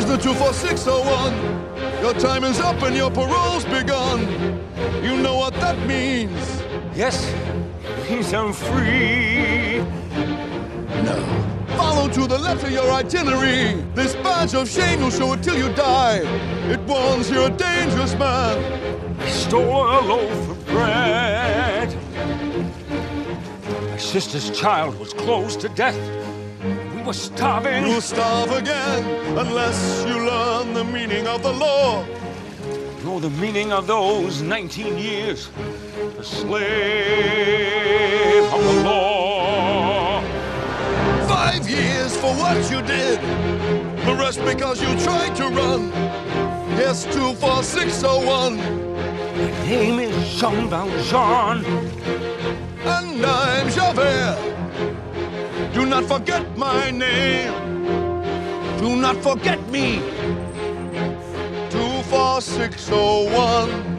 Prisoner 24601, your time is up and your parole's begun. You know what that means? Yes, it means I'm free. No. Follow to the left of your itinerary. This badge of shame, you'll show it till you die. It warns you're a dangerous man. I stole a loaf of bread. My sister's child was close to death. We were starving. You'll starve again unless you learn the meaning of the law. Know the meaning of those 19 years. A slave of the law. 5 years for what you did. The rest because you tried to run. Yes, 24601. My name is Jean Valjean. And I'm Javert. Do not forget my name. Do not forget me. 24601.